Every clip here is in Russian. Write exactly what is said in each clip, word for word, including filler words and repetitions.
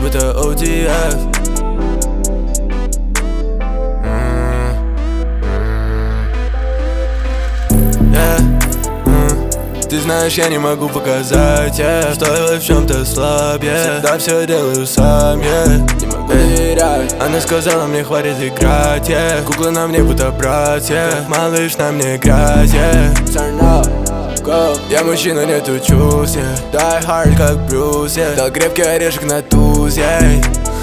будто о ти эф. Yeah. Mm. Ты знаешь, я не могу показать, yeah, что я в чем-то слабее. Всегда все делаю сам, yeah. Не могу доверять. Она сказала, мне хватит играть, yeah. Куклы на мне будто братья, малыш, на мне грязь, yeah. Turn up, go. Я мужчина, не тучусь, yeah. Die hard, как Брюс, yeah. Дал крепкий орешек на туз, yeah.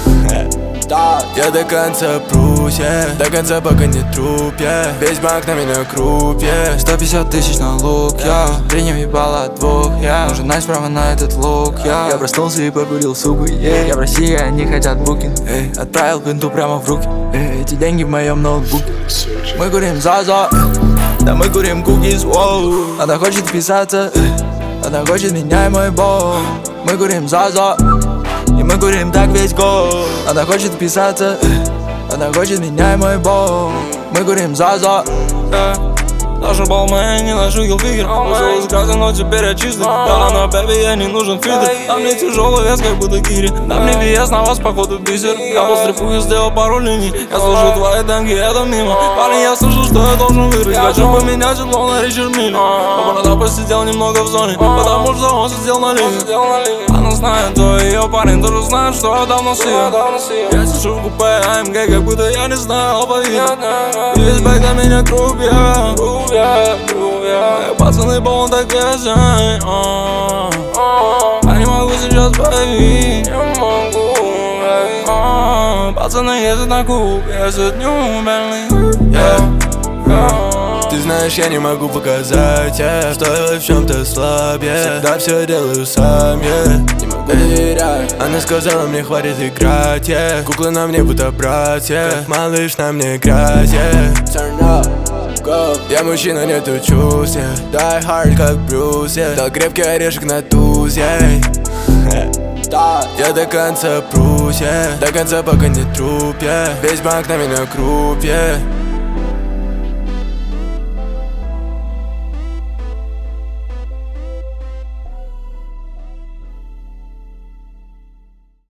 Я до конца прусь, yeah. До конца, пока не труп, yeah. Весь банк на меня круп, yeah. Сто пятьдесят тысяч на лук, я yeah. Принем ебало от двух, я yeah. Нужен найс прямо на этот лук, я yeah. Я проснулся и покурил суку, yeah. Я в России, они хотят букинг, эй. Отправил пинту прямо в руки, эй. Эти деньги в моем ноутбуке. Мы курим Заза, да мы курим кукис, воу. Она хочет вписаться, она хочет меня и мой бог. Мы курим Заза, и мы курим так весь год. Она хочет вписаться, она хочет меня и мой бог. Мы курим Заза, yeah. Нашу балмэ, не ношу хилфигер. Ушел из грязи, но теперь я чистый. Да, на бэби, я не нужен фильтр. На мне тяжелый вес, как будто гири. На мне вес, на вас походу бисер. Я по стрипу и сделал пару линий. Я слышу твои танки, это мимо. Парень, я слышу, что я должен выиграть. Хочу поменять седло на Ричард Милли. Но борода посидел немного в зоне, потому что он сидел на линии. Она знает, то ее парень тоже знает, что я давно с ее. Я сижу в купе а эм гэ, как будто я не знаю алфавит. Весь бэк на меня круп, я Yeah, yeah. Пацаны, полон так песен, uh, uh. Я не могу сейчас, baby. Не могу, baby. uh, Пацаны ездят на куб, ездят New Bentley, yeah, yeah. Ты знаешь, я не могу показать, yeah, что я в чем-то слабее. Всегда все делаю сам, yeah. Не могу доверять. Она сказала, мне хватит играть, yeah. Куклы на мне будто братья, как малыш, на мне грязь, yeah. Turn up. Go. Я мужчина, не тучусь, yeah. Die hard, как Брюс, yeah. Дал крепкий орешек на туз, yeah. Я до конца прусь, yeah. До конца, пока не труп, yeah. Весь банк на меня круп, yeah.